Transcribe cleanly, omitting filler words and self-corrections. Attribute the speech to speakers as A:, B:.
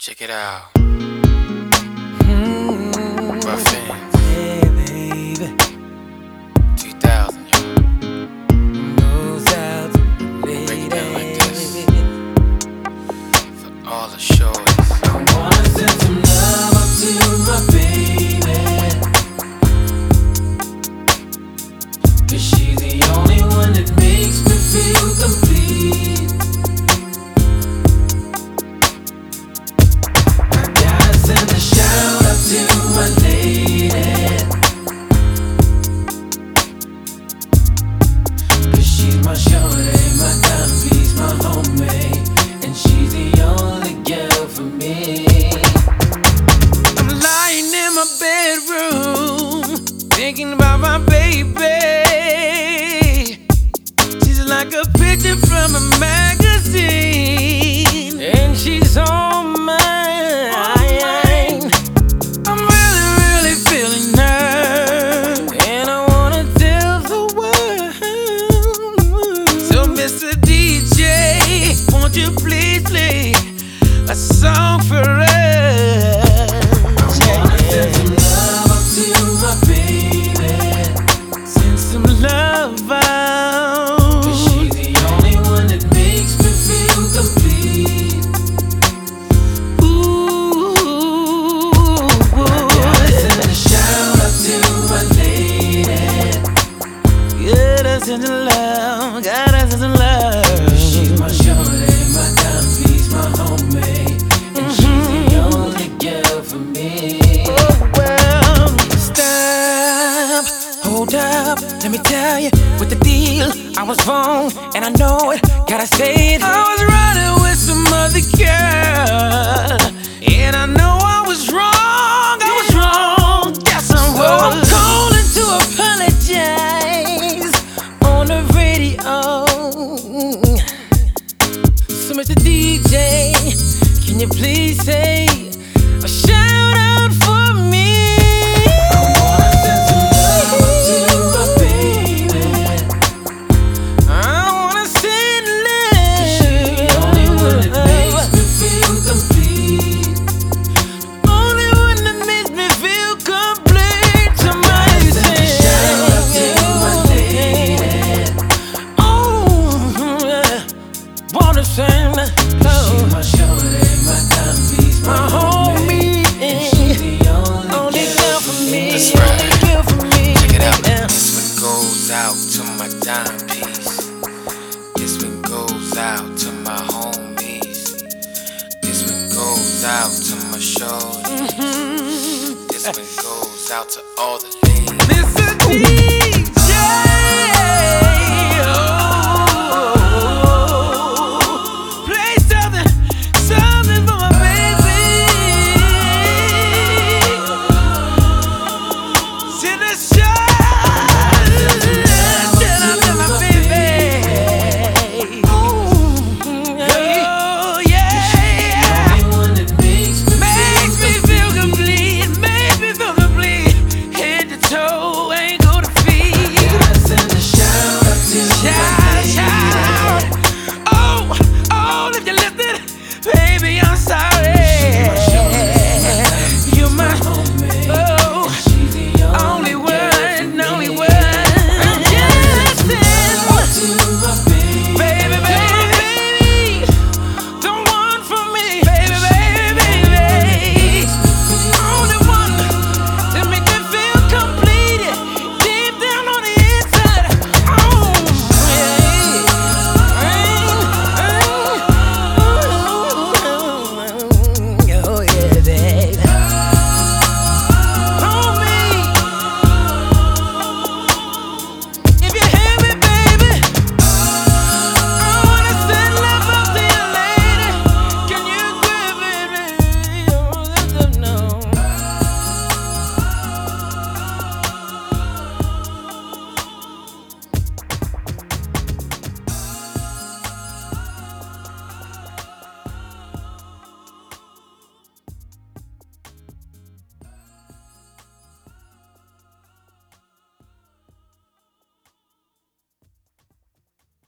A: Check it out.
B: Ruffin.
A: Yeah, baby.
B: 2000, yo.
A: Goes out to the ladies.
B: Break it down like this. For all the shorties.
A: I wanna send some love up to my baby, 'cause she's the only one that makes me feel complete. I gotta send a shout out to my lady, 'cause she's my shorty, my timepiece, my homemade, and she's the only girl for me. I'm lying in my bedroom, thinking about my baby. She's like a picture from a magazine, and she's on mine. I'm really, really feeling her, and I wanna tell the world. So Mr. DJ, won't you please play a song for us? I wanna send some love up to my baby, send some love out, 'cause she's the only one that makes me feel complete. Ooh, I gotta send a shout out to my lady. Gotta send some love, gotta send some love. She's my shorty, my timepiece, my homemade, and she's the only girl for me. Oh well, stop, hold up, let me tell you what the deal. I was wrong, and I know it, gotta say it. I was running with some other girl, and I know I was wrong, I was wrong, yes I was. So I'm calling to apologize on the radio. So Mr. DJ, can you please say a shout out for me? I wanna send some love up to my baby. I wanna send love, 'cause she's the only one that makes me feel complete. Only one that makes me feel complete. Somebody send a shout out to my lady. Oh, yeah. Wanna send love. She's my shorty, my timepiece, my homie, and she's the only girl for me.
B: That's right.
A: Only girl for me.
B: Check it out.
A: Yeah.
B: This one goes out to my timepiece. This one goes out to my homies. This one goes out to my shorties. This one goes out to all the